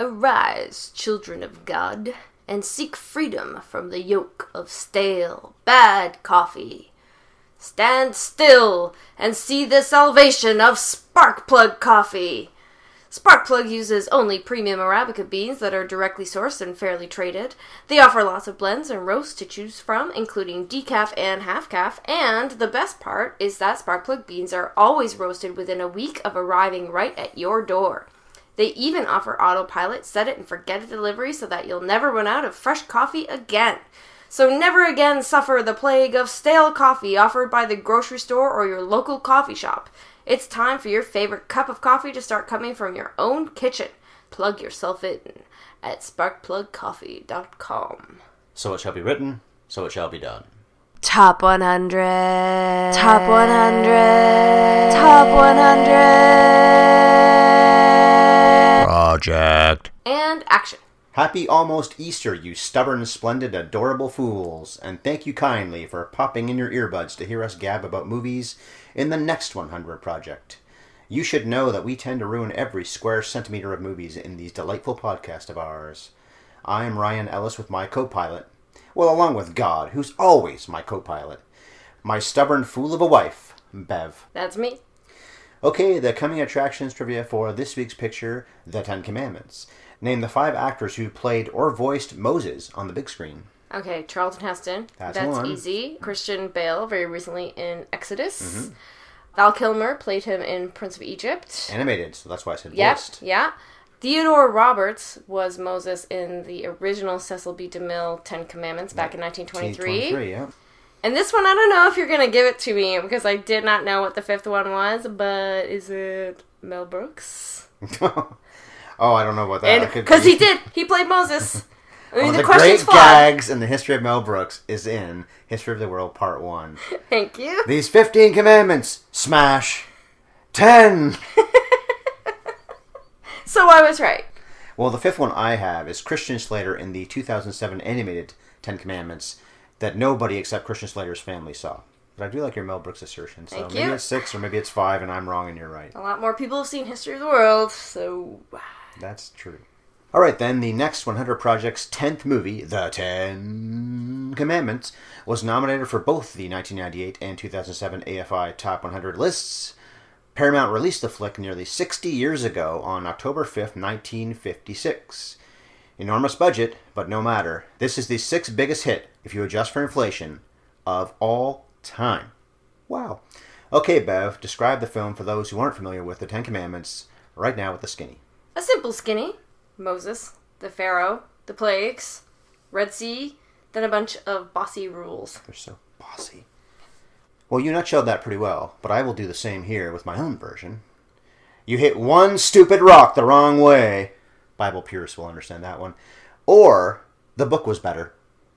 Arise, children of God, and seek freedom from the yoke of stale, bad coffee. Stand still and see the salvation of Sparkplug Coffee. Sparkplug uses only premium Arabica beans that are directly sourced and fairly traded. They offer lots of blends and roasts to choose from, including decaf and half-calf, and the best part is that Sparkplug beans are always roasted within a week of arriving right at your door. They even offer autopilot, set it and forget it delivery so that you'll never run out of fresh coffee again. So never again suffer the plague of stale coffee offered by the grocery store or your local coffee shop. It's time for your favorite cup of coffee to start coming from your own kitchen. Plug yourself in at sparkplugcoffee.com. So it shall be written, so it shall be done. Top 100. Top 100. Top 100. Project. And action. Happy almost Easter, you stubborn, splendid, adorable fools, and thank you kindly for popping in your earbuds to hear us gab about movies in the next 100 project. You should know that we tend to ruin every square centimeter of movies in these delightful podcasts of ours. I am Ryan Ellis with my co-pilot, well, along with God, who's always my co-pilot, my stubborn fool of a wife, Bev. That's me. Okay, the coming attractions trivia for this week's picture, The Ten Commandments. Name the 5 actors who played or voiced Moses on the big screen. Okay, Charlton Heston. That's one. Easy. Christian Bale, very recently in Exodus. Mm-hmm. Val Kilmer played him in Prince of Egypt. Animated, so that's why I said yep, voiced. Yeah. Theodore Roberts was Moses in the original Cecil B. DeMille 10 Commandments back in 1923. Yeah. And this one, I don't know if you're going to give it to me because I did not know what the 5th one was, but is it Mel Brooks? Oh, I don't know about that. Because he did. He played Moses. I mean, one of the question's great gags in the history of Mel Brooks is in History of the World Part 1. Thank you. These 15 commandments. Smash. 10. So I was right. Well, the 5th one I have is Christian Slater in the 2007 animated 10 Commandments that nobody except Christian Slater's family saw. But I do like your Mel Brooks assertion. So Thank maybe you. it's 6 or maybe it's 5 and I'm wrong and you're right. A lot more people have seen History of the World, so... That's true. All right, then, the next 100 Project's 10th movie, The 10 Commandments, was nominated for both the 1998 and 2007 AFI Top 100 lists. Paramount released the flick nearly 60 years ago on October 5th, 1956. Enormous budget, but no matter. This is the 6th biggest hit, if you adjust for inflation, of all time. Wow. Okay, Bev, describe the film for those who aren't familiar with the 10 Commandments right now with the skinny. A simple skinny. Moses, the Pharaoh, the plagues, Red Sea, then a bunch of bossy rules. They're so bossy. Well, you nutshelled that pretty well, but I will do the same here with my own version. You hit one stupid rock the wrong way. Bible purists will understand that one. Or, the book was better.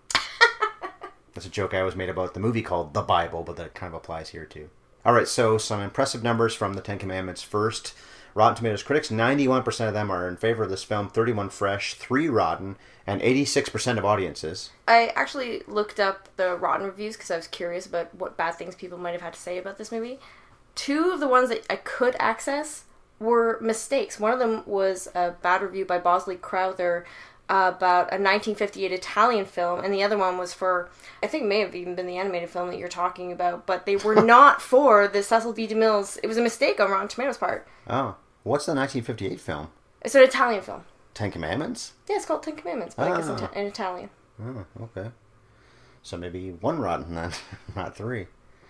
That's a joke I always made about the movie called The Bible, but that kind of applies here too. Alright, so some impressive numbers from the 10 Commandments. First, Rotten Tomatoes critics, 91% of them are in favor of this film, 31 fresh, 3 rotten, and 86% of audiences. I actually looked up the Rotten reviews because I was curious about what bad things people might have had to say about this movie. 2 of the ones that I could access were mistakes. One of them was a bad review by Bosley Crowther about a 1958 Italian film, and the other one was for, I think it may have even been the animated film that you're talking about, but they were not for the Cecil B. DeMille's. It was a mistake on Rotten Tomatoes' part. Oh. What's the 1958 film? It's an Italian film. 10 Commandments? Yeah, it's called 10 Commandments, but I guess in Italian. Oh, okay. So maybe 1 rotten then, not 3.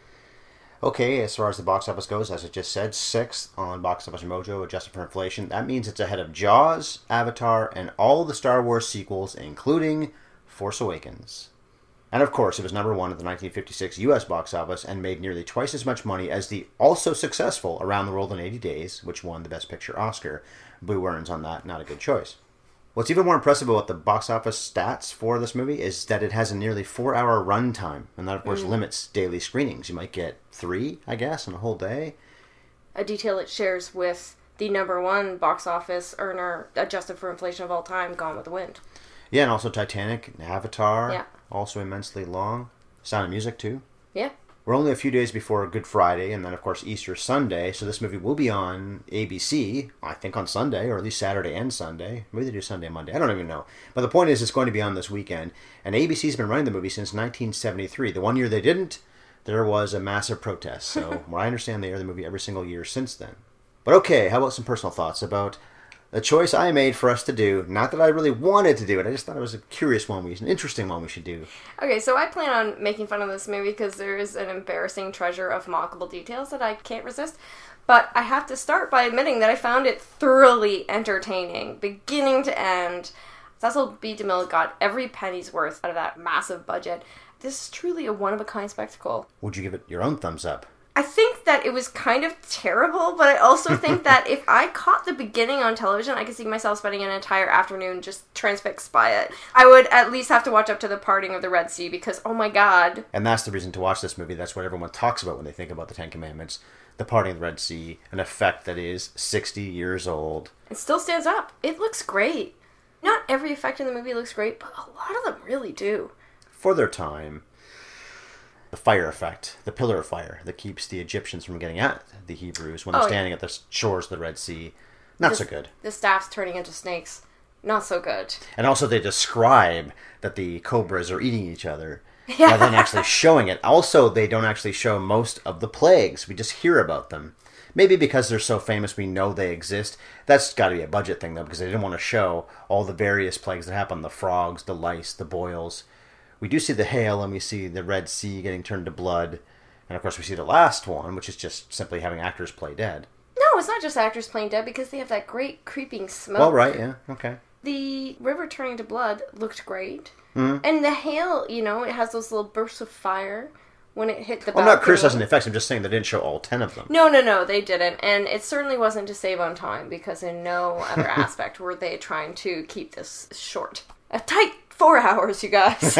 Okay, as far as the box office goes, as I just said, 6th on Box Office Mojo, adjusted for inflation. That means it's ahead of Jaws, Avatar, and all the Star Wars sequels, including Force Awakens. And of course, it was number 1 at the 1956 U.S. box office and made nearly twice as much money as the also successful Around the World in 80 Days, which won the Best Picture Oscar. Boo earns on that, not a good choice. What's even more impressive about the box office stats for this movie is that it has a nearly 4-hour runtime, and that of course limits daily screenings. You might get 3, I guess, in a whole day. A detail it shares with the number 1 box office earner, adjusted for inflation of all time, Gone with the Wind. Yeah, and also Titanic and Avatar, yeah. Also immensely long. Sound of Music, too. Yeah. We're only a few days before Good Friday, and then, of course, Easter Sunday. So this movie will be on ABC, I think on Sunday, or at least Saturday and Sunday. Maybe they do Sunday and Monday. I don't even know. But the point is, it's going to be on this weekend. And ABC's been running the movie since 1973. The one year they didn't, there was a massive protest. So, what I understand, they air the movie every single year since then. But okay, how about some personal thoughts about a choice I made for us to do? Not that I really wanted to do it. I just thought it was a curious one, an interesting one we should do. Okay, so I plan on making fun of this movie because there is an embarrassing treasure of mockable details that I can't resist. But I have to start by admitting that I found it thoroughly entertaining, beginning to end. Cecil B. DeMille got every penny's worth out of that massive budget. This is truly a one-of-a-kind spectacle. Would you give it your own thumbs up? I think that it was kind of terrible, but I also think that if I caught the beginning on television, I could see myself spending an entire afternoon just transfixed by it. I would at least have to watch up to the parting of the Red Sea because, oh my god. And that's the reason to watch this movie. That's what everyone talks about when they think about the Ten Commandments. The parting of the Red Sea, an effect that is 60 years old. It still stands up. It looks great. Not every effect in the movie looks great, but a lot of them really do. For their time, the fire effect, the pillar of fire that keeps the Egyptians from getting at the Hebrews when they're standing at the shores of the Red Sea, not so good. The staffs turning into snakes, not so good. And also they describe that the cobras are eating each other rather than actually showing it. Also, they don't actually show most of the plagues. We just hear about them. Maybe because they're so famous we know they exist. That's got to be a budget thing, though, because they didn't want to show all the various plagues that happen. The frogs, the lice, the boils. We do see the hail, and we see the Red Sea getting turned to blood. And, of course, we see the last one, which is just simply having actors play dead. No, it's not just actors playing dead, because they have that great creeping smoke. Well, right, yeah, okay. The river turning to blood looked great. Mm-hmm. And the hail, it has those little bursts of fire when it hit the balcony. I'm not criticizing the effects, I'm just saying they didn't show all 10 of them. No, they didn't. And it certainly wasn't to save on time, because in no other aspect were they trying to keep this short. A tight 4 hours, you guys.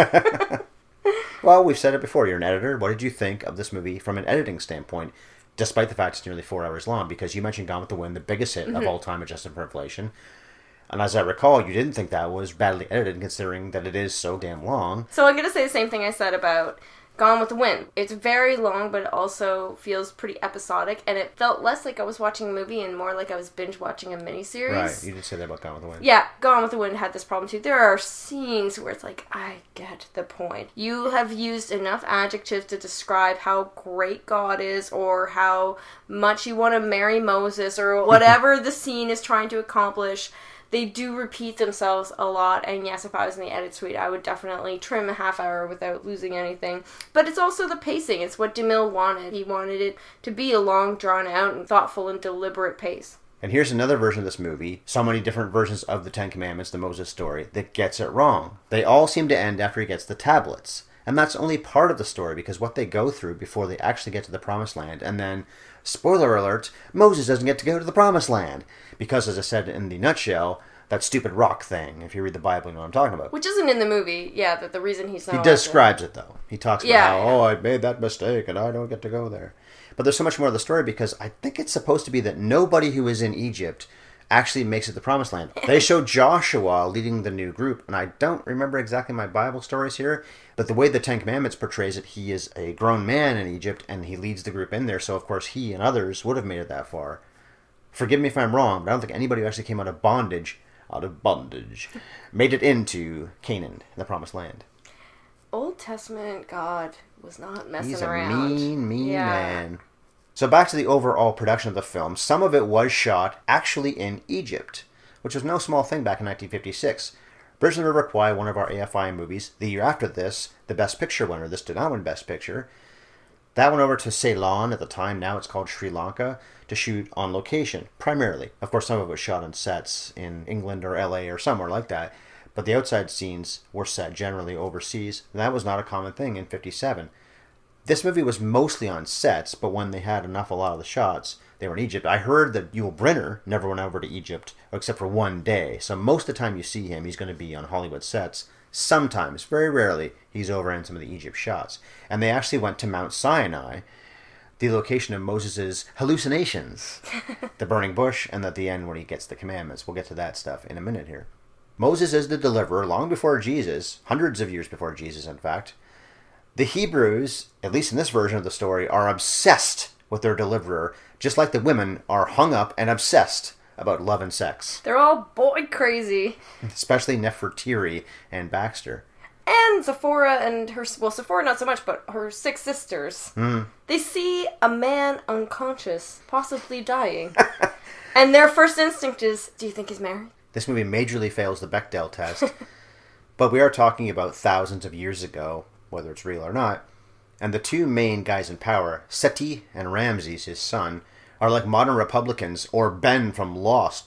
Well, we've said it before. You're an editor. What did you think of this movie from an editing standpoint, despite the fact it's nearly 4 hours long? Because you mentioned Gone with the Wind, the biggest hit of all time, adjusted for inflation. And as I recall, you didn't think that was badly edited, considering that it is so damn long. So I'm going to say the same thing I said about Gone with the Wind. It's very long, but it also feels pretty episodic, and it felt less like I was watching a movie and more like I was binge watching a miniseries. Right, you did say that about Gone with the Wind. Yeah, Gone with the Wind had this problem too. There are scenes where it's like, I get the point. You have used enough adjectives to describe how great God is, or how much you want to marry Moses, or whatever the scene is trying to accomplish. They do repeat themselves a lot, and yes, if I was in the edit suite, I would definitely trim a half hour without losing anything. But it's also the pacing. It's what DeMille wanted. He wanted it to be a long, drawn-out, and thoughtful and deliberate pace. And here's another version of this movie, so many different versions of the Ten Commandments, the Moses story, that gets it wrong. They all seem to end after he gets the tablets. And that's only part of the story, because what they go through before they actually get to the Promised Land, and then, spoiler alert, Moses doesn't get to go to the Promised Land. Because, as I said in the nutshell, that stupid rock thing, if you read the Bible, you know what I'm talking about. Which isn't in the movie, yeah, that the reason he's not... He describes it, though. He talks about how, I made that mistake, and I don't get to go there. But there's so much more of the story, because I think it's supposed to be that nobody who is in Egypt actually makes it to the Promised Land. They show Joshua leading the new group, and I don't remember exactly my Bible stories here, but the way the Ten Commandments portrays it, he is a grown man in Egypt, and he leads the group in there, so of course he and others would have made it that far. Forgive me if I'm wrong, but I don't think anybody who actually came out of bondage, made it into Canaan, the Promised Land. Old Testament God was not messing He's around. He's a mean man. So back to the overall production of the film. Some of it was shot actually in Egypt, which was no small thing back in 1956. Bridge of the River Kwai, one of our AFI movies. The year after this, the Best Picture winner. This did not win Best Picture. That went over to Ceylon at the time. Now it's called Sri Lanka, to shoot on location, primarily. Of course, some of it was shot on sets in England or LA or somewhere like that. But the outside scenes were set generally overseas. And that was not a common thing in 57. This movie was mostly on sets, but when they had a lot of the shots, they were in Egypt. I heard that Yul Brynner never went over to Egypt, except for one day. So most of the time you see him, he's going to be on Hollywood sets. Sometimes, very rarely, he's over in some of the Egypt shots. And they actually went to Mount Sinai, the location of Moses' hallucinations, the burning bush, and at the end when he gets the commandments. We'll get to that stuff in a minute here. Moses is the deliverer long before Jesus, hundreds of years before Jesus, in fact. The Hebrews, at least in this version of the story, are obsessed with their deliverer, just like the women are hung up and obsessed about love and sex. They're all boy crazy. Especially Nefertiri and Baxter. And Sephora and her... Well, Sephora not so much, but her 6 sisters. They see a man unconscious, possibly dying. And their first instinct is, do you think he's married? This movie majorly fails the Bechdel test. But we are talking about thousands of years ago, whether it's real or not. And the 2 main guys in power, Seti and Ramses, his son, are like modern Republicans or Ben from Lost.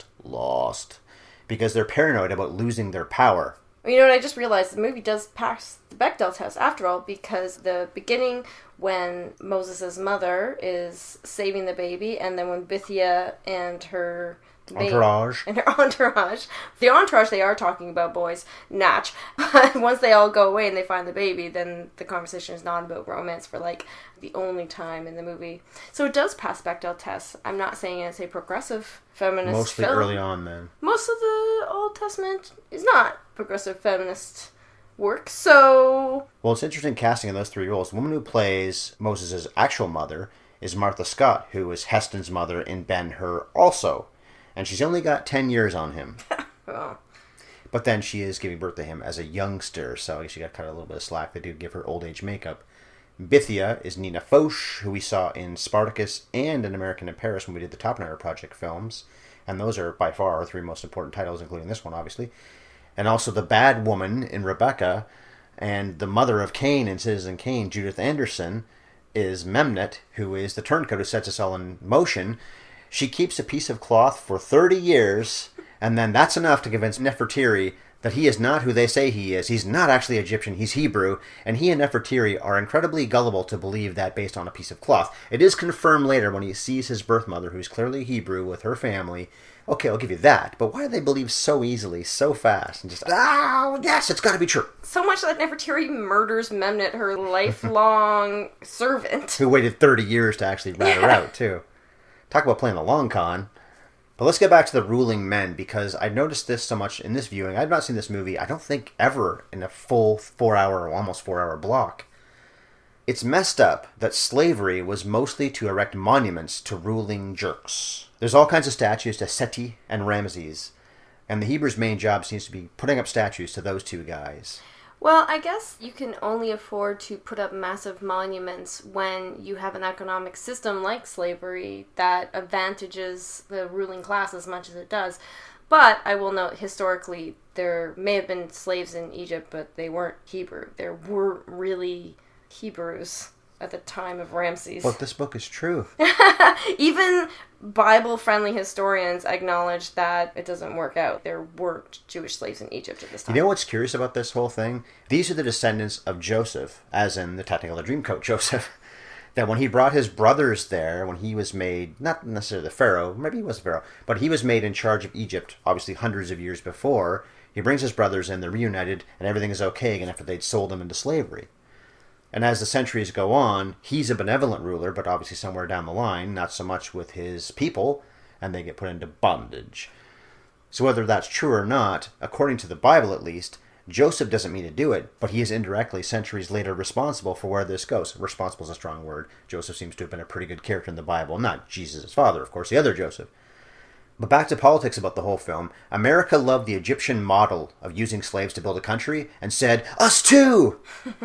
Because they're paranoid about losing their power. You know what, I just realized the movie does pass the Bechdel test after all, because the beginning when Moses' mother is saving the baby, and then when Bithia and her... Entourage. And her entourage. The entourage, they are talking about boys. Natch. But once they all go away and they find the baby, then the conversation is not about romance for, like, the only time in the movie. So it does pass Bechdel tests. I'm not saying it's a progressive feminist Mostly film. early on, then. Most of the Old Testament is not progressive feminist work, so... Well, it's interesting casting in those 3 roles. The woman who plays Moses' actual mother is Martha Scott, who is Heston's mother in Ben-Hur also. And she's only got 10 years on him. Oh. But then she is giving birth to him as a youngster, so I guess she got cut a little bit of slack. They do give her old age makeup. Bithia is Nina Foch, who we saw in Spartacus and in American in Paris when we did the Toppenheimer Project films. And those are by far our 3 most important titles, including this one, obviously. And also the bad woman in Rebecca, and the mother of Cain in Citizen Kane, Judith Anderson, is Memnet, who is the turncoat who sets us all in motion. She keeps a piece of cloth for 30 years, and then that's enough to convince Nefertiri that he is not who they say he is. He's not actually Egyptian, he's Hebrew, and he and Nefertiri are incredibly gullible to believe that based on a piece of cloth. It is confirmed later when he sees his birth mother, who's clearly Hebrew, with her family. Okay, I'll give you that, but why do they believe so easily, so fast, and just, yes, it's got to be true. So much that Nefertiri murders Memnet, her lifelong servant. Who waited 30 years to actually rat her out, too. Talk about playing the long con. But let's get back to the ruling men, because I noticed this so much in this viewing. I've not seen this movie, I don't think, ever in a full 4-hour or almost 4-hour block. It's messed up that slavery was mostly to erect monuments to ruling jerks. There's all kinds of statues to Seti and Ramses, and the Hebrews' main job seems to be putting up statues to those 2 guys. Well, I guess you can only afford to put up massive monuments when you have an economic system like slavery that advantages the ruling class as much as it does. But I will note, historically, there may have been slaves in Egypt, but they weren't Hebrew. There weren't really Hebrews at the time of Ramses. But this book is true. Even Bible-friendly historians acknowledge that it doesn't work out. There weren't Jewish slaves in Egypt at this time. You know what's curious about this whole thing? These are the descendants of Joseph, as in the Technicolor Dreamcoat Joseph. That when he brought his brothers there, when he was made, not necessarily the Pharaoh, maybe he was the Pharaoh, but he was made in charge of Egypt, obviously hundreds of years before. He brings his brothers in, they're reunited, and everything is okay again after they'd sold them into slavery. And as the centuries go on, he's a benevolent ruler, but obviously somewhere down the line, not so much with his people, and they get put into bondage. So whether that's true or not, according to the Bible at least, Joseph doesn't mean to do it, but he is indirectly, centuries later, responsible for where this goes. Responsible is a strong word. Joseph seems to have been a pretty good character in the Bible. Not Jesus' father, of course, the other Joseph. But back to politics about the whole film. America loved the Egyptian model of using slaves to build a country, and said, us too!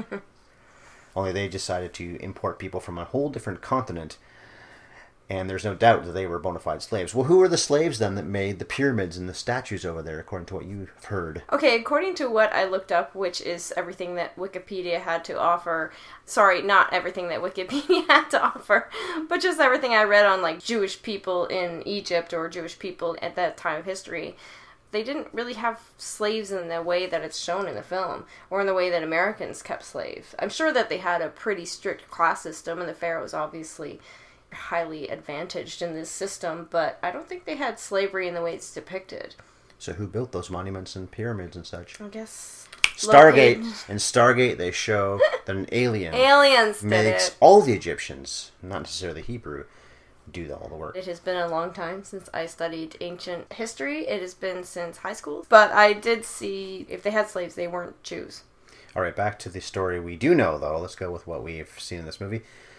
Only they decided to import people from a whole different continent, and there's no doubt that they were bona fide slaves. Well, who were the slaves then that made the pyramids and the statues over there, according to what you've heard? Okay, according to what I looked up, which is everything that Wikipedia had to offer, sorry, not everything that Wikipedia had to offer, but just everything I read on, like, Jewish people in Egypt or Jewish people at that time of history, they didn't really have slaves in the way that it's shown in the film, or in the way that Americans kept slaves. I'm sure that they had a pretty strict class system, and the pharaohs obviously highly advantaged in this system, but I don't think they had slavery in the way it's depicted. So who built those monuments and pyramids and such? I guess Stargate. In Stargate, they show that an alien aliens makes did it. all the Egyptians, not necessarily Hebrew, do all the work. It has been a long time since I studied ancient history. It has been since high school. But I did see, if they had slaves, they weren't Jews. All right, back to the story we do know, though. Let's go with what we've seen in this movie.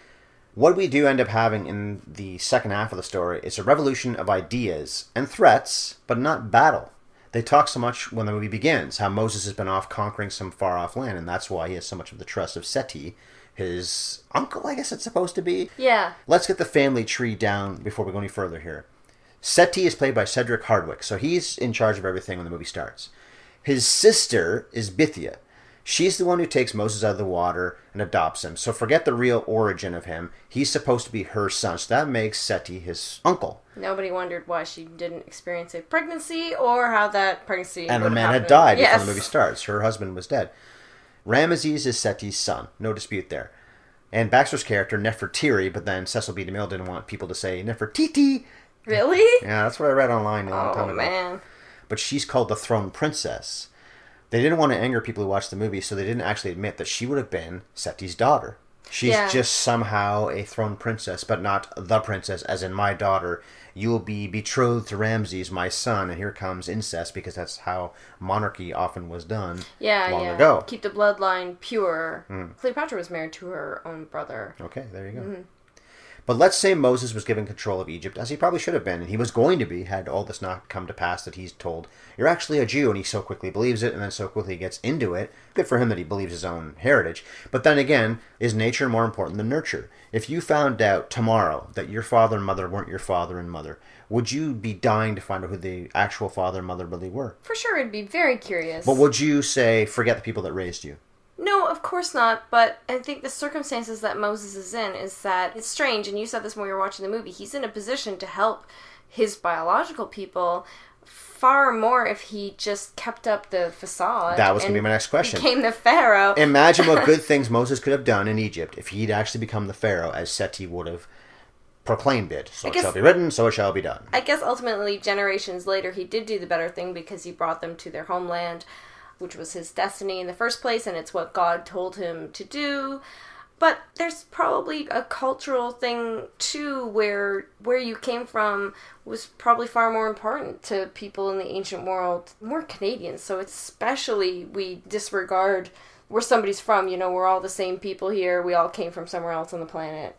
What we do end up having in the second half of the story is a revolution of ideas and threats, but not battle. They talk so much when the movie begins, how Moses has been off conquering some far-off land, and that's why he has so much of the trust of Seti, his uncle, I guess it's supposed to be. Yeah. Let's get the family tree down before we go any further here. Seti is played by Cedric Hardwicke, so he's in charge of everything when the movie starts. His sister is Bithia. She's the one who takes Moses out of the water and adopts him. So forget the real origin of him. He's supposed to be her son. So that makes Seti his uncle. Nobody wondered why she didn't experience a pregnancy or how that pregnancy And the would man happen. had died Yes. before the movie starts. Her husband was dead. Ramesses is Seti's son. No dispute there. And Baxter's character, Nefertiti, but then Cecil B. DeMille didn't want people to say Nefertiti. Really? Yeah, that's what I read online a long time Oh, ago. man. But she's called the Throne Princess. They didn't want to anger people who watched the movie, so they didn't actually admit that she would have been Seti's daughter. She's just somehow a throne princess, but not the princess, as in my daughter. You will be betrothed to Ramses, my son, and here comes incest, because that's how monarchy often was done long ago. Keep the bloodline pure. Cleopatra was married to her own brother. Okay, there you go. But let's say Moses was given control of Egypt, as he probably should have been, and he was going to be, had all this not come to pass that he's told, you're actually a Jew, and he so quickly believes it, and then so quickly gets into it. Good for him that he believes his own heritage. But then again, is nature more important than nurture? If you found out tomorrow that your father and mother weren't your father and mother, would you be dying to find out who the actual father and mother really were? For sure, I'd be very curious. But would you say, forget the people that raised you? No, of course not, but I think the circumstances that Moses is in is that it's strange, and you said this when we were watching the movie, he's in a position to help his biological people far more if he just kept up the facade. That was going to be my next question. Became the pharaoh. Imagine what good things Moses could have done in Egypt if he'd actually become the pharaoh, as Seti would have proclaimed it. So it shall be written, so it shall be done. I guess ultimately, generations later, he did do the better thing because he brought them to their homeland, which was his destiny in the first place, and it's what God told him to do. But there's probably a cultural thing, too, where you came from was probably far more important to people in the ancient world. More Canadians, so especially we disregard where somebody's from. You know, we're all the same people here. We all came from somewhere else on the planet.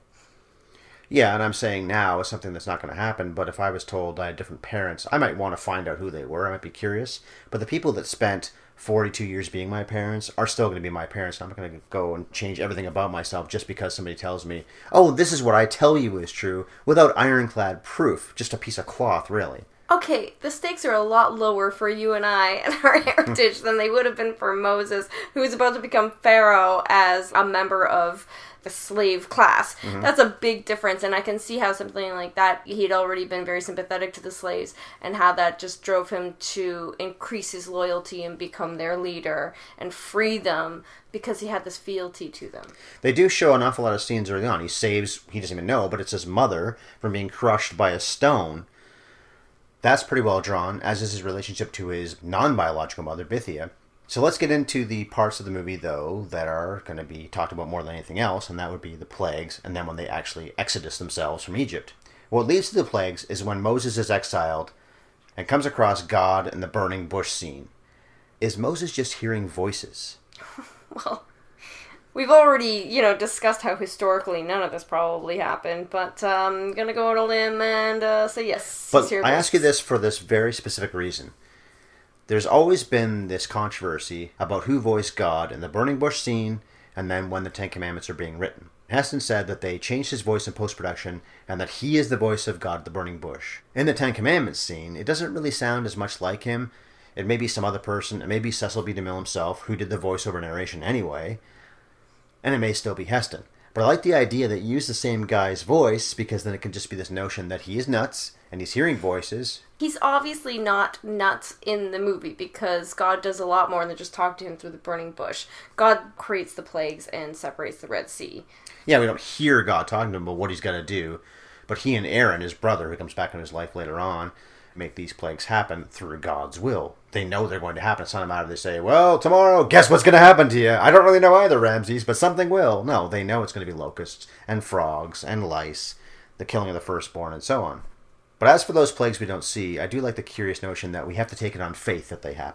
Yeah, and I'm saying now is something that's not going to happen, but if I was told I had different parents, I might want to find out who they were. I might be curious. But the people that spent 42 years being my parents are still going to be my parents. I'm not going to go and change everything about myself just because somebody tells me, oh, this is what I tell you is true, without ironclad proof. Just a piece of cloth, really. Okay, the stakes are a lot lower for you and I and our heritage than they would have been for Moses, who was about to become Pharaoh as a member of the slave class. That's a big difference, and I can see how something like that, he'd already been very sympathetic to the slaves, and how that just drove him to increase his loyalty and become their leader and free them because he had this fealty to them. They do show an awful lot of scenes early on. He saves, he doesn't even know, but it's his mother from being crushed by a stone. That's pretty well drawn, as is his relationship to his non-biological mother, Bithia. So let's get into the parts of the movie, though, that are going to be talked about more than anything else, and that would be the plagues, and then when they actually exodus themselves from Egypt. What leads to the plagues is when Moses is exiled and comes across God in the burning bush scene. Is Moses just hearing voices? Well, we've already, discussed how historically none of this probably happened, but I'm going to go on a limb and say yes. But I ask you this for this very specific reason. There's always been this controversy about who voiced God in the burning bush scene and then when the Ten Commandments are being written. Heston said that they changed his voice in post-production and that he is the voice of God at the burning bush. In the Ten Commandments scene, it doesn't really sound as much like him. It may be some other person. It may be Cecil B. DeMille himself, who did the voiceover narration anyway. And it may still be Heston. But I like the idea that you use the same guy's voice, because then it can just be this notion that he is nuts and he's hearing voices. He's obviously not nuts in the movie because God does a lot more than just talk to him through the burning bush. God creates the plagues and separates the Red Sea. Yeah, we don't hear God talking to him about what he's got to do, but he and Aaron, his brother, who comes back in his life later on, make these plagues happen through God's will. They know they're going to happen. It's not a matter of they say, well, tomorrow, guess what's going to happen to you? I don't really know either, Ramses, but something will. No, they know it's going to be locusts and frogs and lice, the killing of the firstborn, and so on. But as for those plagues we don't see, I do like the curious notion that we have to take it on faith that they happened.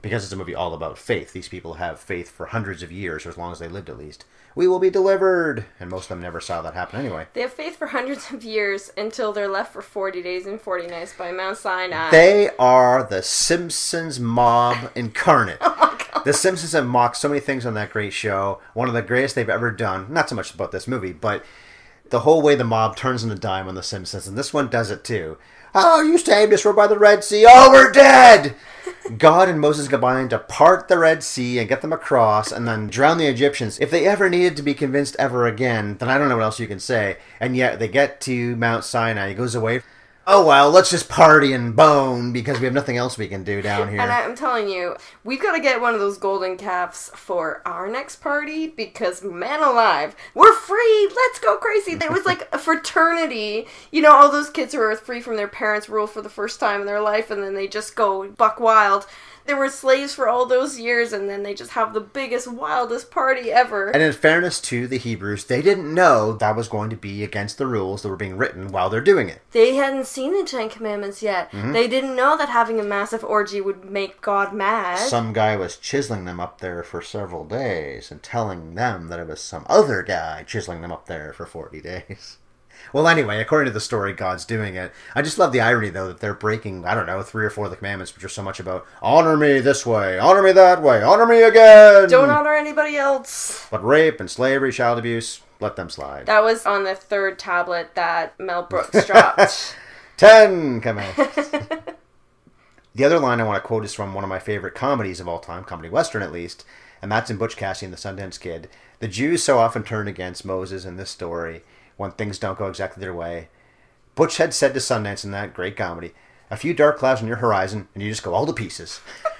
because it's a movie all about faith. These people have faith for hundreds of years, or as long as they lived at least. We will be delivered! And most of them never saw that happen anyway. They have faith for hundreds of years until they're left for 40 days and 40 nights by Mount Sinai. They are the Simpsons mob incarnate. Oh my God. The Simpsons have mocked so many things on that great show. One of the greatest they've ever done. Not so much about this movie, but the whole way the mob turns on a dime on The Simpsons. And this one does it too. Oh, you saved us. We're by the Red Sea. Oh, we're dead! God and Moses combined to part the Red Sea and get them across and then drown the Egyptians. If they ever needed to be convinced ever again, then I don't know what else you can say. And yet they get to Mount Sinai. He goes away. Oh, well, let's just party and bone because we have nothing else we can do down here. And I'm telling you, we've got to get one of those golden calves for our next party because, man alive, we're free! Let's go crazy! There was like a fraternity. You know, all those kids who are free from their parents' rule for the first time in their life and then they just go buck wild. They were slaves for all those years, and then they just have the biggest, wildest party ever. And in fairness to the Hebrews, they didn't know that was going to be against the rules that were being written while they're doing it. They hadn't seen the Ten Commandments yet. Mm-hmm. They didn't know that having a massive orgy would make God mad. Some guy was chiseling them up there for several days and telling them that it was some other guy chiseling them up there for 40 days. Well, anyway, according to the story, God's doing it. I just love the irony, though, that they're breaking, 3 or 4 of the commandments, which are so much about, honor me this way, honor me that way, honor me again. Don't honor anybody else. But rape and slavery, child abuse, let them slide. That was on the 3rd tablet that Mel Brooks dropped. 10 commandments. The other line I want to quote is from one of my favorite comedies of all time, comedy western at least, and that's in Butch Cassidy and the Sundance Kid. The Jews so often turn against Moses in this story when things don't go exactly their way. Butch had said to Sundance in that great comedy, a few dark clouds on your horizon, and you just go all to pieces.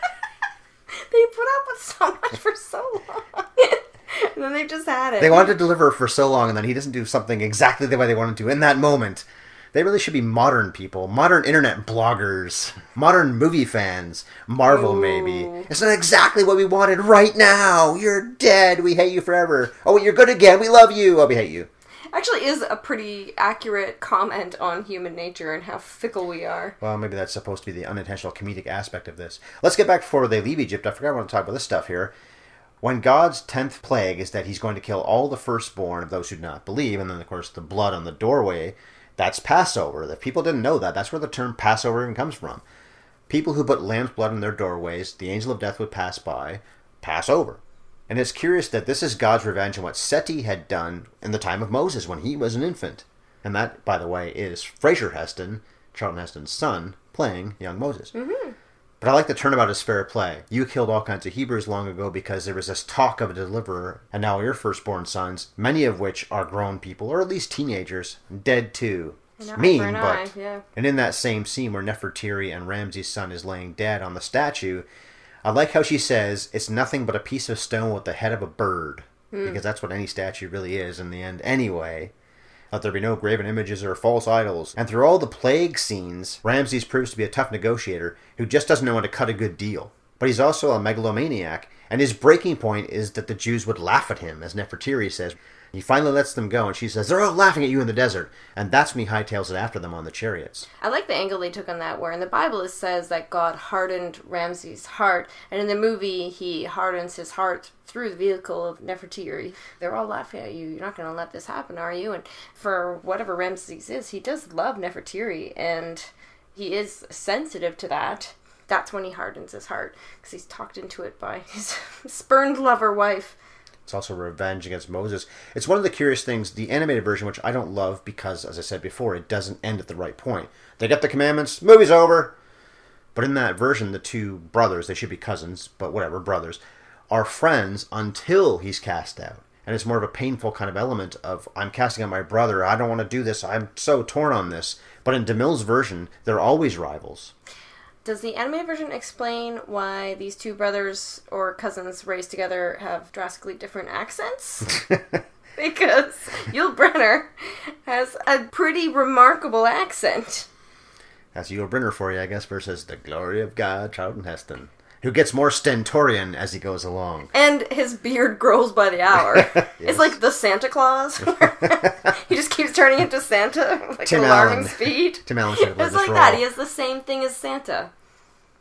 They put up with so much for so long. And then they just had it. They wanted to deliver for so long, and then he doesn't do something exactly the way they wanted to in that moment. They really should be modern people. Modern internet bloggers. Modern movie fans. Marvel, maybe. It's not exactly what we wanted right now. You're dead. We hate you forever. Oh, you're good again. We love you. Oh, we hate you. Actually is a pretty accurate comment on human nature and how fickle we are. Well, maybe that's supposed to be the unintentional comedic aspect of this. Let's get back before they leave Egypt. I forgot I want to talk about this stuff here. When God's 10th plague is that he's going to kill all the firstborn of those who do not believe, and then, of course, the blood on the doorway, that's Passover. If people didn't know that, that's where the term Passover even comes from. People who put lamb's blood on their doorways, the angel of death would pass by, pass over. And it's curious that this is God's revenge on what Seti had done in the time of Moses when he was an infant. And that, by the way, is Fraser Heston, Charlton Heston's son, playing young Moses. Mm-hmm. But I like the turnabout as fair play. You killed all kinds of Hebrews long ago because there was this talk of a deliverer, and now your firstborn sons, many of which are grown people, or at least teenagers, dead too. It's mean, but... Yeah. And in that same scene where Nefertiri and Ramses' son is laying dead on the statue, I like how she says, it's nothing but a piece of stone with the head of a bird. Because that's what any statue really is in the end anyway. Let there be no graven images or false idols. And through all the plague scenes, Ramses proves to be a tough negotiator who just doesn't know how to cut a good deal. But he's also a megalomaniac, and his breaking point is that the Jews would laugh at him, as Nefertiri says. He finally lets them go, and she says, they're all laughing at you in the desert. And that's when he hightails it after them on the chariots. I like the angle they took on that, where in the Bible it says that God hardened Ramses' heart, and in the movie he hardens his heart through the vehicle of Nefertiri. They're all laughing at you. You're not going to let this happen, are you? And for whatever Ramses is, he does love Nefertiri, and he is sensitive to that. That's when he hardens his heart, because he's talked into it by his spurned lover wife. It's also revenge against Moses. It's one of the curious things, the animated version, which I don't love because, as I said before, it doesn't end at the right point. They get the commandments, movie's over. But in that version, the two brothers, they should be cousins, but whatever, brothers, are friends until he's cast out. And it's more of a painful kind of element of, I'm casting out my brother, I don't want to do this, I'm so torn on this. But in DeMille's version, they're always rivals. Does the animated version explain why these two brothers or cousins raised together have drastically different accents? Because Yul Brynner has a pretty remarkable accent. That's Yul Brynner for you, I guess, versus the glory of God, Charlton Heston, who gets more stentorian as he goes along. And his beard grows by the hour. Yes. It's like the Santa Claus. He just keeps turning into Santa, like alarming speed. Tim Allen should have led It's this like role. that. He has the same thing as Santa.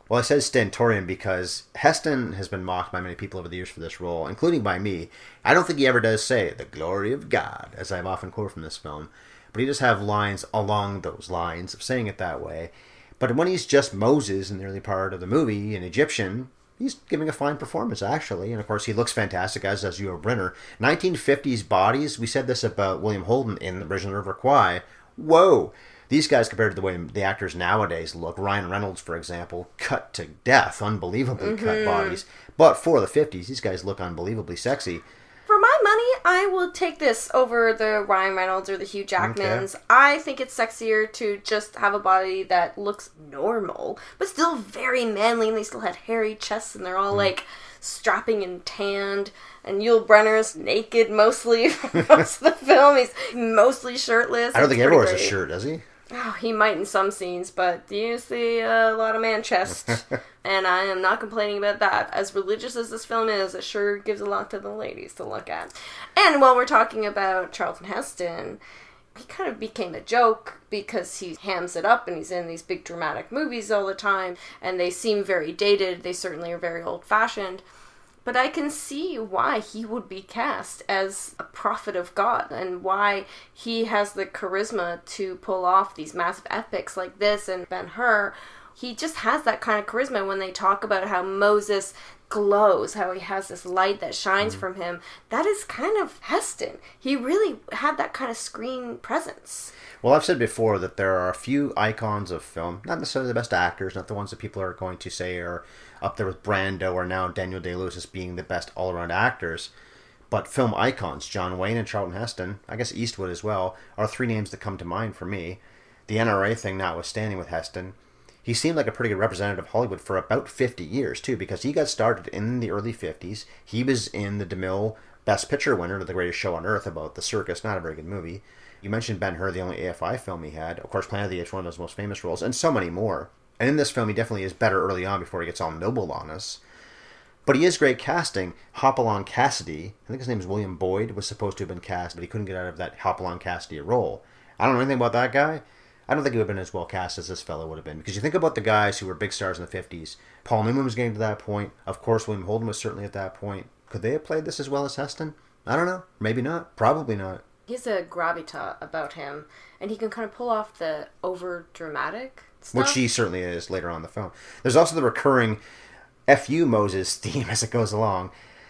Well, I said stentorian because Heston has been mocked by many people over the years for this role, including by me. I don't think he ever does say, "the glory of God," as I've often quoted from this film. But he does have lines along those lines of saying it that way. But when he's just Moses in the early part of the movie, an Egyptian, he's giving a fine performance, actually. And, of course, he looks fantastic, as does Yul Brynner. 1950s bodies, we said this about William Holden in The Bridge on the River Kwai. Whoa! These guys, compared to the way the actors nowadays look, Ryan Reynolds, for example, cut to death, unbelievably cut bodies. But for the 50s, these guys look unbelievably sexy. For my money, I will take this over the Ryan Reynolds or the Hugh Jackmans. Okay. I think it's sexier to just have a body that looks normal, but still very manly, and they still had hairy chests, and they're all, like, strapping and tanned. And Yul Brynner's naked mostly for most of the film. He's mostly shirtless. I don't think he ever wears a shirt, does he? Oh, he might in some scenes, but you see a lot of man chest. And I am not complaining about that. As religious as this film is, it sure gives a lot to the ladies to look at. And while we're talking about Charlton Heston, he kind of became a joke because he hams it up and he's in these big dramatic movies all the time. And they seem very dated. They certainly are very old-fashioned. But I can see why he would be cast as a prophet of God and why he has the charisma to pull off these massive epics like this and Ben-Hur. He just has that kind of charisma when they talk about how Moses glows, how he has this light that shines from him. That is kind of Heston. He really had that kind of screen presence. Well, I've said before that there are a few icons of film, not necessarily the best actors, not the ones that people are going to say are up there with Brando or now Daniel Day-Lewis as being the best all-around actors, but film icons, John Wayne and Charlton Heston, I guess Eastwood as well, are three names that come to mind for me. The NRA thing notwithstanding with Heston, he seemed like a pretty good representative of Hollywood for about 50 years, too, because he got started in the early 50s. He was in the DeMille Best Picture winner to The Greatest Show on Earth about the circus, not a very good movie. You mentioned Ben-Hur, the only AFI film he had. Of course, Planet of the Apes, one of those most famous roles, and so many more. And in this film, he definitely is better early on before he gets all noble on us. But he is great casting. Hopalong Cassidy, I think his name is William Boyd, was supposed to have been cast, but he couldn't get out of that Hopalong Cassidy role. I don't know anything about that guy. I don't think he would have been as well cast as this fellow would have been. Because you think about the guys who were big stars in the 50s. Paul Newman was getting to that point. Of course, William Holden was certainly at that point. Could they have played this as well as Heston? I don't know. Maybe not. Probably not. He's a gravitas about him, and he can kind of pull off the over-dramatic stuff. Which he certainly is later on in the film. There's also the recurring F.U. Moses theme as it goes along.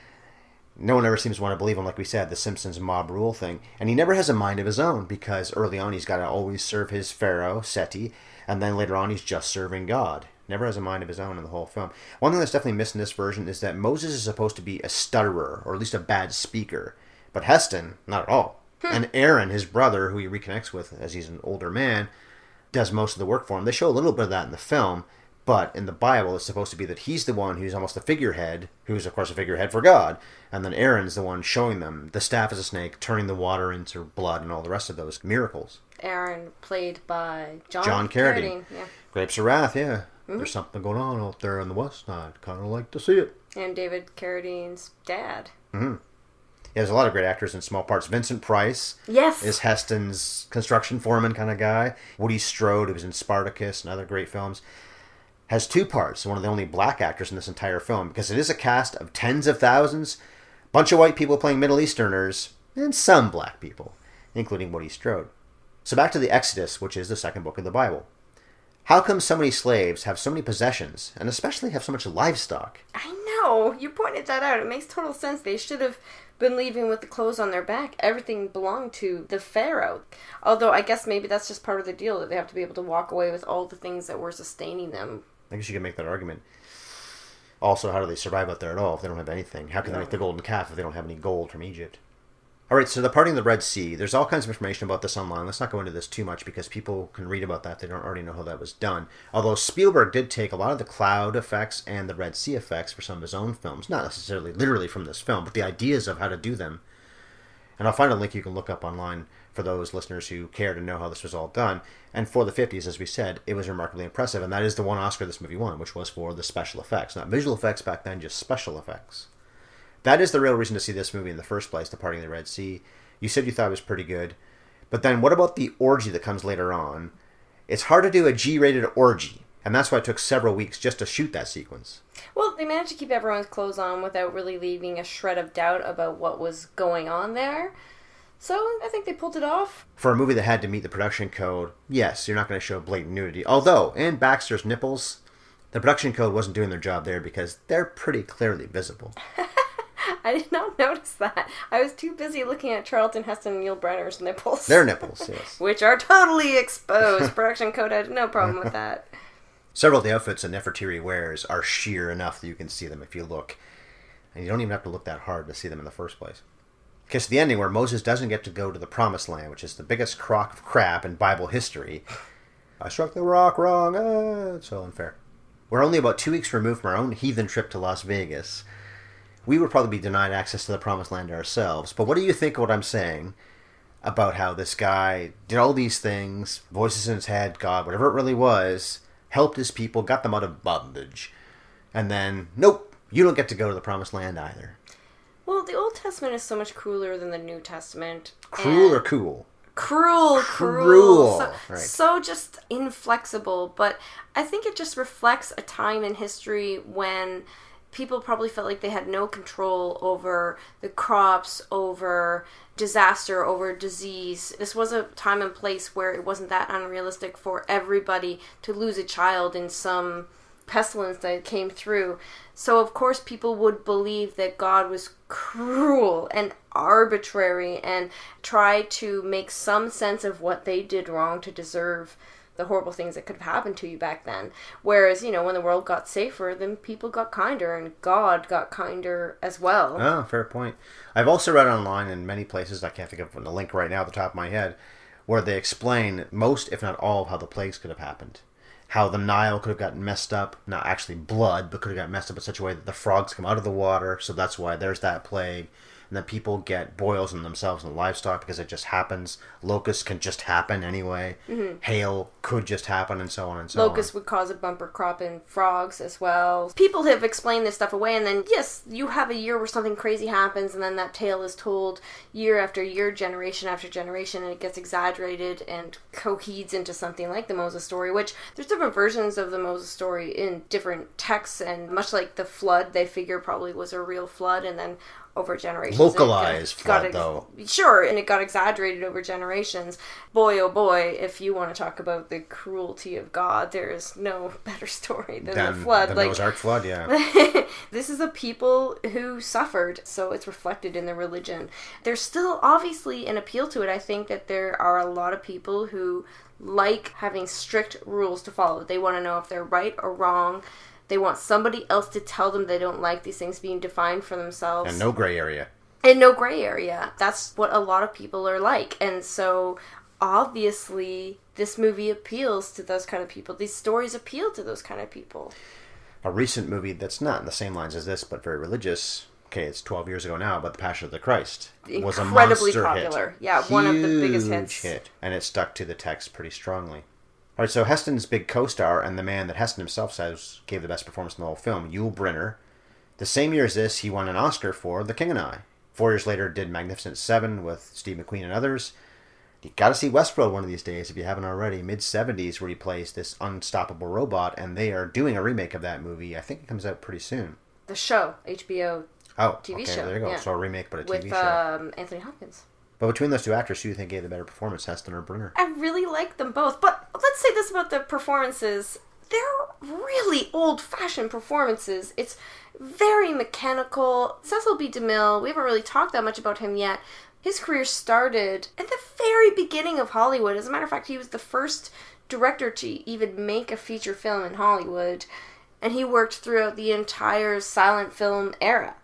No one ever seems to want to believe him, like we said, the Simpsons mob rule thing. And he never has a mind of his own, because early on he's got to always serve his pharaoh, Seti, and then later on he's just serving God. Never has a mind of his own in the whole film. One thing that's definitely missed in this version is that Moses is supposed to be a stutterer, or at least a bad speaker. But Heston, not at all. And Aaron, his brother, who he reconnects with as he's an older man, does most of the work for him. They show a little bit of that in the film, but in the Bible it's supposed to be that he's the one who's almost the figurehead, who's of course a figurehead for God, and then Aaron's the one showing them the staff as a snake, turning the water into blood, and all the rest of those miracles. Aaron, played by John Carradine. Yeah. Grapes of Wrath, yeah. Mm-hmm. There's something going on out there on the west side. Kind of like to see it. And David Carradine's dad. Mm-hmm. Yeah, there's a lot of great actors in small parts. Vincent Price is Heston's construction foreman kind of guy. Woody Strode, who was in Spartacus and other great films, has two parts. One of the only black actors in this entire film, because it is a cast of tens of thousands, bunch of white people playing Middle Easterners, and some black people, including Woody Strode. So back to the Exodus, which is the second book of the Bible. How come so many slaves have so many possessions, and especially have so much livestock? I know! You pointed that out. It makes total sense. They should have been leaving with the clothes on their back. Everything belonged to the pharaoh. Although I guess maybe that's just part of the deal, that they have to be able to walk away with all the things that were sustaining them. I guess you can make that argument. Also, how do they survive out there at all if they don't have anything? How can they make the golden calf if they don't have any gold from Egypt? Alright, so the parting of the Red Sea. There's all kinds of information about this online. Let's not go into this too much because people can read about that if they don't already know how that was done. Although Spielberg did take a lot of the cloud effects and the Red Sea effects for some of his own films. Not necessarily literally from this film, but the ideas of how to do them. And I'll find a link you can look up online for those listeners who care to know how this was all done. And for the 50s, as we said, it was remarkably impressive. And that is the one Oscar this movie won, which was for the special effects. Not visual effects back then, just special effects. That is the real reason to see this movie in the first place, The Parting of the Red Sea. You said you thought it was pretty good. But then what about the orgy that comes later on? It's hard to do a G-rated orgy. And that's why it took several weeks just to shoot that sequence. Well, they managed to keep everyone's clothes on without really leaving a shred of doubt about what was going on there. So I think they pulled it off. For a movie that had to meet the production code, yes, you're not going to show blatant nudity. Although, in Baxter's nipples, the production code wasn't doing their job there because they're pretty clearly visible. I did not notice that. I was too busy looking at Charlton Heston and Yul Brynner's nipples. Their nipples, yes. Which are totally exposed. Production code had no problem with that. Several of the outfits that Nefertiti wears are sheer enough that you can see them if you look. And you don't even have to look that hard to see them in the first place. Because the ending where Moses doesn't get to go to the Promised Land, which is the biggest crock of crap in Bible history. I struck the rock wrong. It's so unfair. We're only about 2 weeks removed from our own heathen trip to Las Vegas. We would probably be denied access to the Promised Land ourselves. But what do you think of what I'm saying about how this guy did all these things, voices in his head, God, whatever it really was, helped his people, got them out of bondage. And then, nope, you don't get to go to the Promised Land either. Well, the Old Testament is so much crueler than the New Testament. Cruel or cool? Cruel. Cruel. So just inflexible. But I think it just reflects a time in history when people probably felt like they had no control over the crops, over disaster, over disease. This was a time and place where it wasn't that unrealistic for everybody to lose a child in some pestilence that came through. So of course people would believe that God was cruel and arbitrary and try to make some sense of what they did wrong to deserve the horrible things that could have happened to you back then. Whereas, when the world got safer, then people got kinder and God got kinder as well. Oh, fair point. I've also read online in many places, I can't think of the link right now at the top of my head, where they explain most, if not all, of how the plagues could have happened. How the Nile could have gotten messed up, not actually blood, but could have gotten messed up in such a way that the frogs come out of the water, so that's why there's that plague. And then people get boils in themselves and livestock because it just happens. Locusts can just happen anyway. Mm-hmm. Hail could just happen, and so on and so on. Locusts would cause a bumper crop in frogs as well. People have explained this stuff away, and then, yes, you have a year where something crazy happens, and then that tale is told year after year, generation after generation, and it gets exaggerated and cohedes into something like the Moses story, which there's different versions of the Moses story in different texts, and much like the flood, they figure probably was a real flood, and then over generations. Localized flood, though. Sure, and it got exaggerated over generations. Boy, oh boy, if you want to talk about the cruelty of God, there is no better story than the flood. The Noah's Ark flood, yeah. This is a people who suffered, so it's reflected in their religion. There's still obviously an appeal to it. I think that there are a lot of people who like having strict rules to follow. They want to know if they're right or wrong. They want somebody else to tell them they don't like these things being defined for themselves. And no gray area. And no gray area. That's what a lot of people are like. And so, obviously, this movie appeals to those kind of people. These stories appeal to those kind of people. A recent movie that's not in the same lines as this, but very religious, okay, it's 12 years ago now, but The Passion of the Christ was a monster popular hit. Yeah, one of the biggest hits. Hit. And it stuck to the text pretty strongly. All right, so Heston's big co-star and the man that Heston himself says gave the best performance in the whole film, Yul Brynner. The same year as this, he won an Oscar for The King and I. 4 years later, did Magnificent Seven with Steve McQueen and others. You got to see Westworld one of these days if you haven't already. Mid-70s, where he plays this unstoppable robot, and they are doing a remake of that movie. I think it comes out pretty soon. The show, HBO TV show. There you go. Yeah. So a remake, but a TV show. With Anthony Hopkins. But between those two actors, who do you think gave the better performance, Heston or Brynner? I really like them both. But let's say this about the performances. They're really old-fashioned performances. It's very mechanical. Cecil B. DeMille, we haven't really talked that much about him yet. His career started at the very beginning of Hollywood. As a matter of fact, he was the first director to even make a feature film in Hollywood. And he worked throughout the entire silent film era.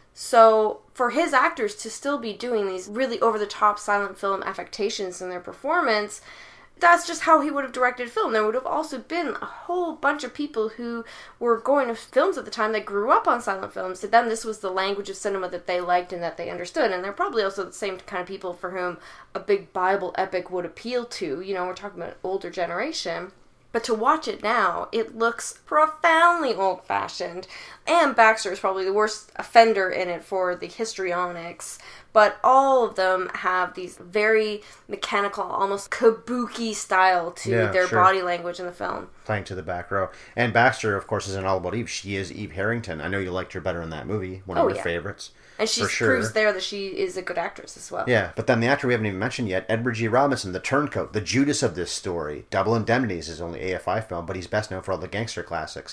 So, for his actors to still be doing these really over-the-top silent film affectations in their performance, that's just how he would have directed film. There would have also been a whole bunch of people who were going to films at the time that grew up on silent films. To them, this was the language of cinema that they liked and that they understood. And they're probably also the same kind of people for whom a big Bible epic would appeal to. We're talking about an older generation. But to watch it now, it looks profoundly old-fashioned. And Baxter is probably the worst offender in it for the histrionics. But all of them have these very mechanical, almost kabuki style to their body language in the film. Playing to the back row. And Baxter, of course, is in All About Eve. She is Eve Harrington. I know you liked her better in that movie. One of your favorites. And she proves there that she is a good actress as well. Yeah, but then the actor we haven't even mentioned yet, Edward G. Robinson, the turncoat, the Judas of this story. Double Indemnity is his only AFI film, but he's best known for all the gangster classics.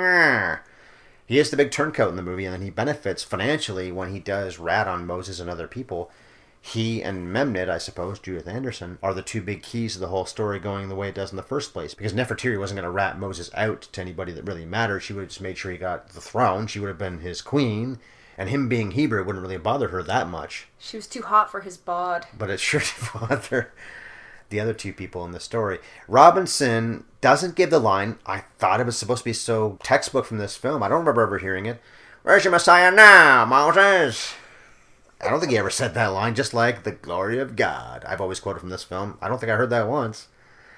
He is the big turncoat in the movie, and then he benefits financially when he does rat on Moses and other people. He and Memnit, I suppose, Judith Anderson, are the two big keys to the whole story going the way it does in the first place. Because Nefertiti wasn't going to rat Moses out to anybody that really mattered. She would have just made sure he got the throne. She would have been his queen. And him being Hebrew wouldn't really bother her that much. She was too hot for his bod. But it sure did bother the other two people in the story. Robinson doesn't give the line. I thought it was supposed to be so textbook from this film. I don't remember ever hearing it. Where's your Messiah now, Moses? I don't think he ever said that line, just like the glory of God. I've always quoted from this film. I don't think I heard that once.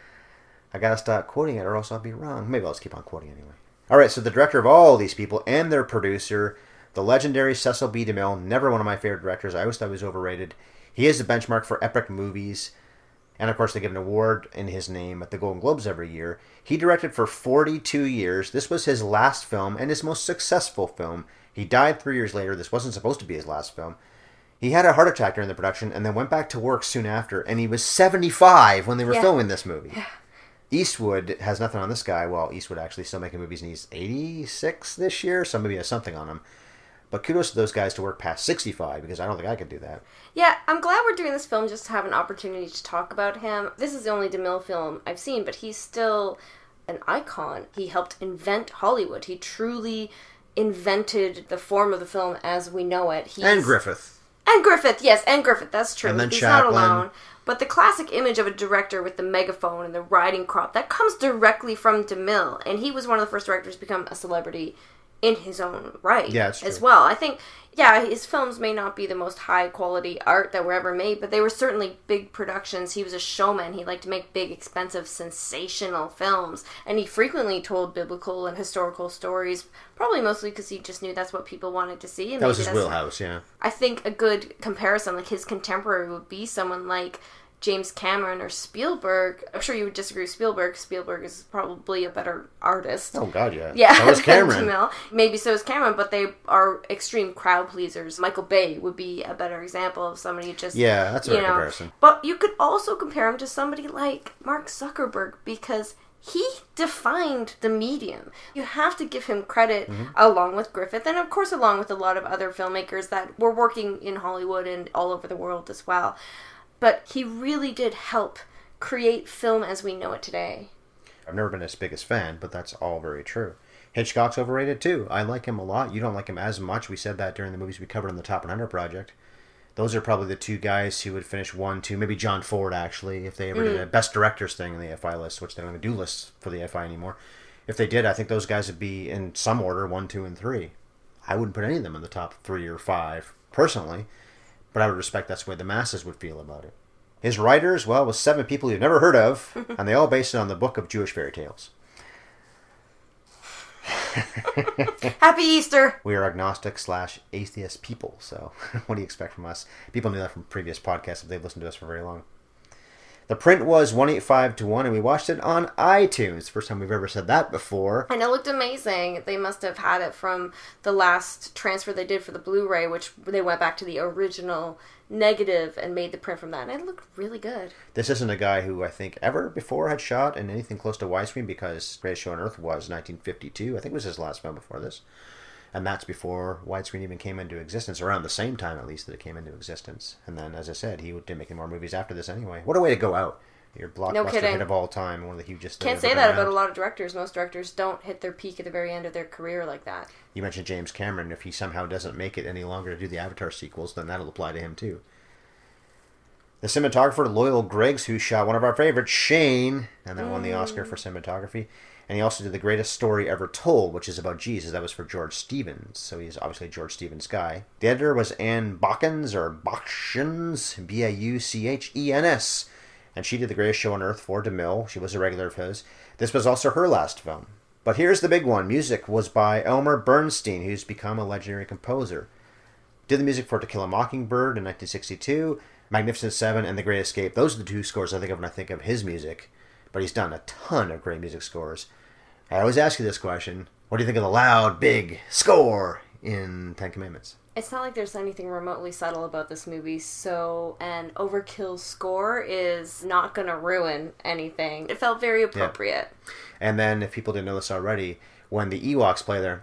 I gotta stop quoting it or else I'll be wrong. Maybe I'll just keep on quoting anyway. Alright, so the director of all these people and their producer, the legendary Cecil B. DeMille, never one of my favorite directors. I always thought he was overrated. He is the benchmark for epic movies. And of course they give an award in his name at the Golden Globes every year. He directed for 42 years. This was his last film and his most successful film. He died 3 years later. This wasn't supposed to be his last film. He had a heart attack during the production and then went back to work soon after. And he was 75 when they were filming this movie. Yeah. Eastwood has nothing on this guy. Well, Eastwood actually still making movies and he's 86 this year. So maybe he has something on him. But kudos to those guys to work past 65, because I don't think I could do that. Yeah, I'm glad we're doing this film just to have an opportunity to talk about him. This is the only DeMille film I've seen, but he's still an icon. He helped invent Hollywood. He truly invented the form of the film as we know it. And Griffith. And Griffith, yes, and Griffith, that's true. And then he's Chaplin. Not alone. But the classic image of a director with the megaphone and the riding crop, that comes directly from DeMille. And he was one of the first directors to become a celebrity in his own right as well. I think, his films may not be the most high-quality art that were ever made, but they were certainly big productions. He was a showman. He liked to make big, expensive, sensational films. And he frequently told biblical and historical stories, probably mostly because he just knew that's what people wanted to see. And that was his wheelhouse, yeah. I think a good comparison, like his contemporary, would be someone like James Cameron or Spielberg. I'm sure you would disagree with Spielberg. Spielberg is probably a better artist. Oh, God, yeah. Yeah. So is Cameron. Maybe so is Cameron, but they are extreme crowd pleasers. Michael Bay would be a better example of somebody just... Yeah, that's a good comparison. But you could also compare him to somebody like Mark Zuckerberg, because he defined the medium. You have to give him credit, along with Griffith, and of course along with a lot of other filmmakers that were working in Hollywood and all over the world as well. But he really did help create film as we know it today. I've never been his biggest fan, but that's all very true. Hitchcock's overrated too. I like him a lot. You don't like him as much. We said that during the movies we covered on the Top 100 Project. Those are probably the two guys who would finish 1, 2, maybe John Ford actually, if they ever did a Best Directors thing in the AFI list, which they don't even do lists for the AFI anymore. If they did, I think those guys would be in some order, 1, 2, and 3. I wouldn't put any of them in the top 3 or 5, personally. But I would respect that's the way the masses would feel about it. His writers, well, was 7 people you've never heard of, and they all based it on the Book of Jewish Fairy Tales. Happy Easter! We are agnostic/atheist people, so what do you expect from us? People knew that from previous podcasts if they've listened to us for very long. The print was 185-1, and we watched it on iTunes. First time we've ever said that before. And it looked amazing. They must have had it from the last transfer they did for the Blu-ray, which they went back to the original negative and made the print from that. And it looked really good. This isn't a guy who I think ever before had shot in anything close to widescreen, because Greatest Show on Earth was 1952. I think it was his last film before this. And that's before widescreen even came into existence, around the same time at least that it came into existence. And then, as I said, he didn't make any more movies after this anyway. What a way to go out. Your blockbuster hit of all time, one of the hugest. Can't say that about a lot of directors. Most directors don't hit their peak at the very end of their career like that. You mentioned James Cameron. If he somehow doesn't make it any longer to do the Avatar sequels, then that'll apply to him too. The cinematographer, Loyal Griggs, who shot one of our favorites, Shane, and that won the Oscar for cinematography. And he also did The Greatest Story Ever Told, which is about Jesus. That was for George Stevens, so he's obviously a George Stevens guy. The editor was Anne Bauchens, or Bauchens, Bauchens, and she did The Greatest Show on Earth for DeMille. She was a regular of his. This was also her last film. But here's the big one. Music was by Elmer Bernstein, who's become a legendary composer. Did the music for To Kill a Mockingbird in 1962, Magnificent Seven, and The Great Escape. Those are the two scores I think of when I think of his music. But he's done a ton of great music scores. I always ask you this question. What do you think of the loud, big score in Ten Commandments? It's not like there's anything remotely subtle about this movie, so an overkill score is not going to ruin anything. It felt very appropriate. Yeah. And then, if people didn't know this already, when the Ewoks play their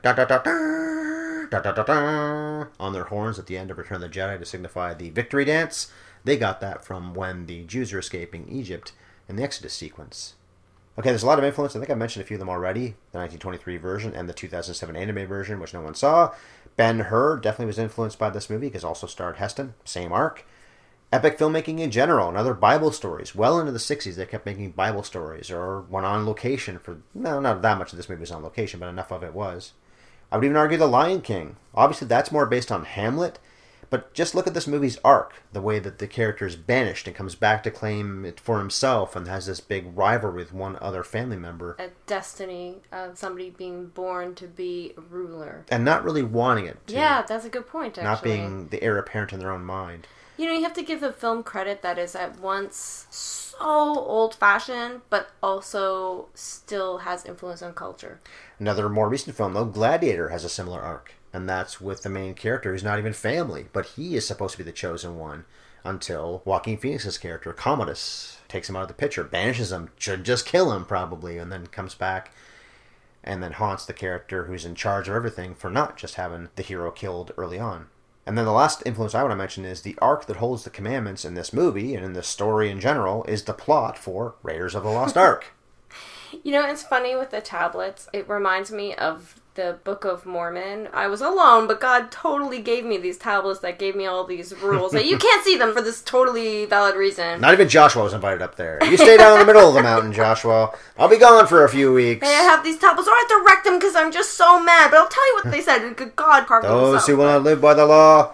da-da-da-da, on their horns at the end of Return of the Jedi to signify the victory dance, they got that from when the Jews are escaping Egypt in the Exodus sequence. Okay, there's a lot of influence. I think I mentioned a few of them already. The 1923 version and the 2007 anime version, which no one saw. Ben-Hur definitely was influenced by this movie because also starred Heston. Same arc. Epic filmmaking in general and other Bible stories. Well into the 60s, they kept making Bible stories or went on location for... No, not that much of this movie was on location, but enough of it was. I would even argue The Lion King. Obviously, that's more based on Hamlet. But just look at this movie's arc, the way that the character is banished and comes back to claim it for himself and has this big rivalry with one other family member. A destiny of somebody being born to be a ruler. And not really wanting it to. Yeah, that's a good point, actually. Not being the heir apparent in their own mind. You know, you have to give the film credit that is at once so old-fashioned, but also still has influence on culture. Another more recent film, though, Gladiator, has a similar arc. And that's with the main character who's not even family, but he is supposed to be the chosen one until Joaquin Phoenix's character, Commodus, takes him out of the picture, banishes him, should just kill him probably, and then comes back and then haunts the character who's in charge of everything for not just having the hero killed early on. And then the last influence I want to mention is the arc that holds the commandments in this movie and in this story in general is the plot for Raiders of the Lost Ark. You know, it's funny with the tablets. It reminds me of the Book of Mormon. I was alone, but God totally gave me these tablets that gave me all these rules. That you can't see them for this totally valid reason. Not even Joshua was invited up there. You stay down in the middle of the mountain, Joshua. I'll be gone for a few weeks. And I have these tablets. I have to wreck them because I'm just so mad. But I'll tell you what they said. God carved them Those who will not live by the law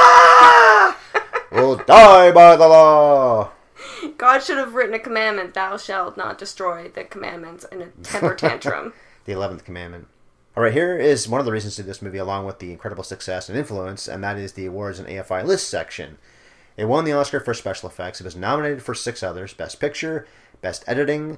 will die by the law. God should have written a commandment, thou shalt not destroy the commandments in a temper tantrum. The 11th commandment. All right, here is one of the reasons to this movie, along with the incredible success and influence, and that is the awards and AFI list section. It won the Oscar for special effects. It was nominated for 6 others: Best Picture, Best Editing.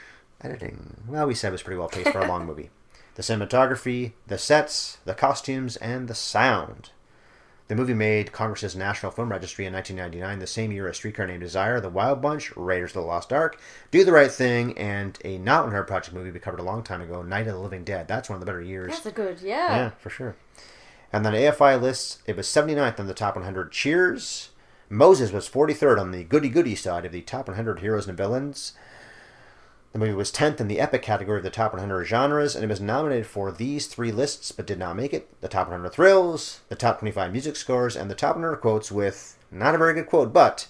Well, we said it was pretty well paced for a long movie. The cinematography, the sets, the costumes, and the sound. The movie made Congress's National Film Registry in 1999, the same year as Streetcar Named Desire, The Wild Bunch, Raiders of the Lost Ark, Do the Right Thing, and a Not 100 Project movie we covered a long time ago, Night of the Living Dead. That's one of the better years. That's a good, yeah. Yeah, for sure. And then AFI lists, it was 79th on the Top 100 Cheers. Moses was 43rd on the goody-goody side of the Top 100 Heroes and Villains. The movie was 10th in the epic category of the Top 100 genres, and it was nominated for these 3 lists, but did not make it. The Top 100 Thrills, the Top 25 Music Scores, and the Top 100 Quotes with, not a very good quote, but,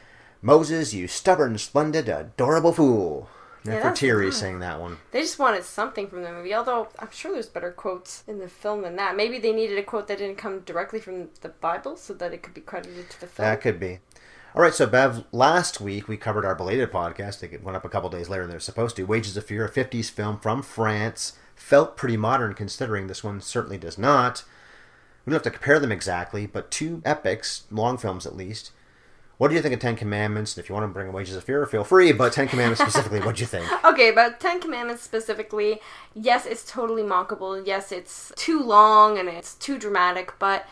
Moses, you stubborn, splendid, adorable fool. Nefertiti sang that one. They just wanted something from the movie, although I'm sure there's better quotes in the film than that. Maybe they needed a quote that didn't come directly from the Bible so that it could be credited to the film. That could be. All right, so Bev, last week we covered our belated podcast. It went up a couple days later than they were supposed to. Wages of Fear, a 50s film from France. Felt pretty modern considering this one certainly does not. We don't have to compare them exactly, but 2 epics, long films at least. What do you think of 10 Commandments? If you want to bring Wages of Fear, feel free, but 10 Commandments specifically, what do you think? Okay, about 10 Commandments specifically, yes, it's totally mockable. Yes, it's too long and it's too dramatic, but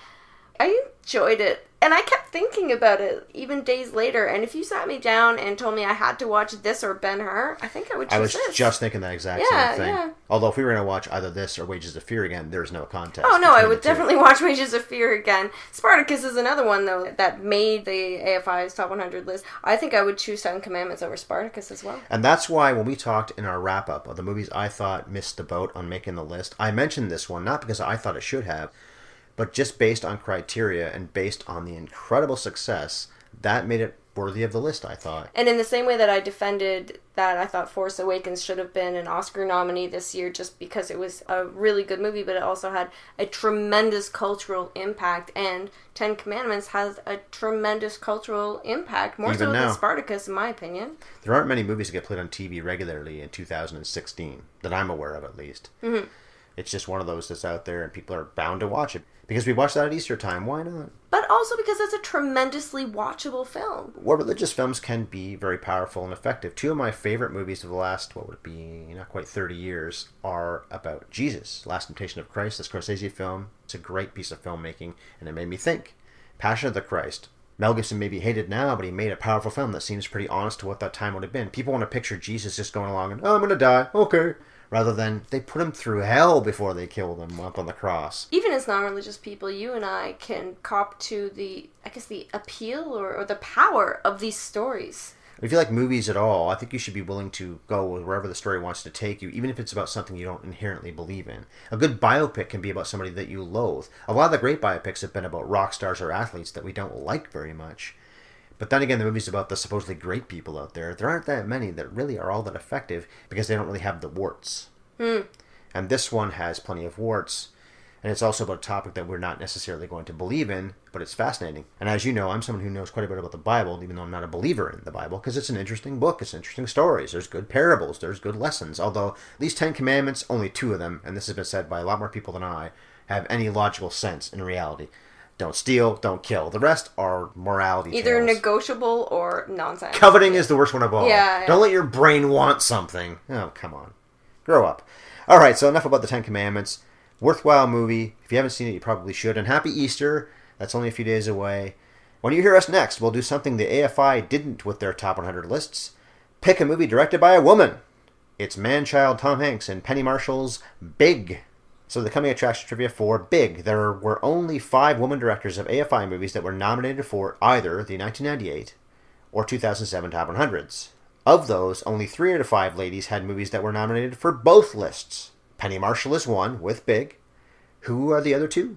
I enjoyed it. And I kept thinking about it even days later. And if you sat me down and told me I had to watch this or Ben-Hur, I think I would choose this. I was just thinking that exact same thing. Yeah. Although if we were going to watch either this or Wages of Fear again, there's no contest. Oh, no, I would definitely watch Wages of Fear again. Spartacus is another one, though, that made the AFI's Top 100 list. I think I would choose 10 Commandments over Spartacus as well. And that's why when we talked in our wrap-up of the movies I thought missed the boat on making the list, I mentioned this one, not because I thought it should have, but just based on criteria and based on the incredible success, that made it worthy of the list, I thought. And in the same way that I defended that I thought Force Awakens should have been an Oscar nominee this year just because it was a really good movie, but it also had a tremendous cultural impact, and 10 Commandments has a tremendous cultural impact, more so than Spartacus, in my opinion. There aren't many movies that get played on TV regularly in 2016, that I'm aware of at least. Mm-hmm. It's just one of those that's out there and people are bound to watch it. Because we watched that at Easter time, why not? But also because it's a tremendously watchable film. War religious films can be very powerful and effective. Two of my favorite movies of the last, what would it be, not quite 30 years, are about Jesus. Last Temptation of Christ, the Scorsese film. It's a great piece of filmmaking, and it made me think. Passion of the Christ. Mel Gibson may be hated now, but he made a powerful film that seems pretty honest to what that time would have been. People want to picture Jesus just going along and, oh, I'm going to die, okay. Rather than they put him through hell before they killed him up on the cross. Even as non-religious people, you and I can cop to the appeal or the power of these stories. If you like movies at all, I think you should be willing to go wherever the story wants to take you, even if it's about something you don't inherently believe in. A good biopic can be about somebody that you loathe. A lot of the great biopics have been about rock stars or athletes that we don't like very much. But then again, the movie's about the supposedly great people out there. There aren't that many that really are all that effective because they don't really have the warts. And this one has plenty of warts. And it's also about a topic that we're not necessarily going to believe in, but it's fascinating. And as you know, I'm someone who knows quite a bit about the Bible, even though I'm not a believer in the Bible, because it's an interesting book. It's interesting stories. There's good parables. There's good lessons. Although these 10 Commandments, only 2 of them, and this has been said by a lot more people than I, have any logical sense in reality. Don't steal, don't kill. The rest are morality Either tales. Negotiable or nonsense. Coveting is the worst one of all. Yeah. Don't let your brain want something. Oh, come on. Grow up. All right, so enough about the 10 Commandments. Worthwhile movie. If you haven't seen it, you probably should. And happy Easter. That's only a few days away. When you hear us next, we'll do something the AFI didn't with their top 100 lists. Pick a movie directed by a woman. It's man-child Tom Hanks and Penny Marshall's Big. So the coming attraction trivia for Big. There were only 5 women directors of AFI movies that were nominated for either the 1998 or 2007 top 100s. Of those, only 3 out of 5 ladies had movies that were nominated for both lists. Penny Marshall is one, with Big. Who are the other 2?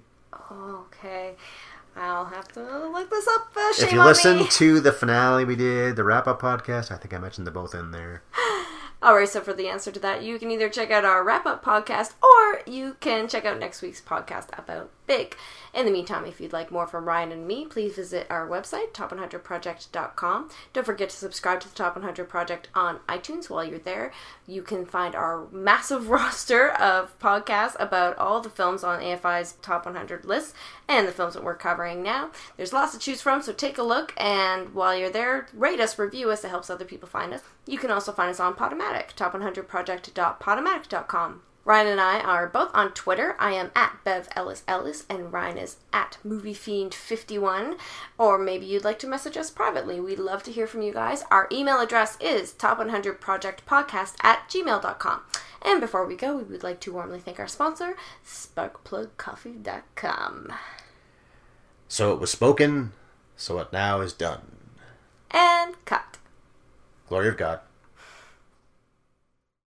Okay. I'll have to look this up. Shame If you on listen me. to the finale we did, the wrap-up podcast, I think I mentioned them both in there. Alright, so for the answer to that, you can either check out our wrap-up podcast, or you can check out next week's podcast about Big. In the meantime, if you'd like more from Ryan and me, please visit our website, top100project.com. Don't forget to subscribe to the Top 100 Project on iTunes while you're there. You can find our massive roster of podcasts about all the films on AFI's Top 100 list, and the films that we're covering now. There's lots to choose from, so take a look, and while you're there, rate us, review us. It helps other people find us. You can also find us on Podomatic, top100project.podomatic.com. Ryan and I are both on Twitter. I am at BevEllisEllis, and Ryan is at MovieFiend51. Or maybe you'd like to message us privately. We'd love to hear from you guys. Our email address is top100projectpodcast@gmail.com. And before we go, we would like to warmly thank our sponsor, SparkPlugCoffee.com. So it was spoken, so it now is done. And cut. Glory of God.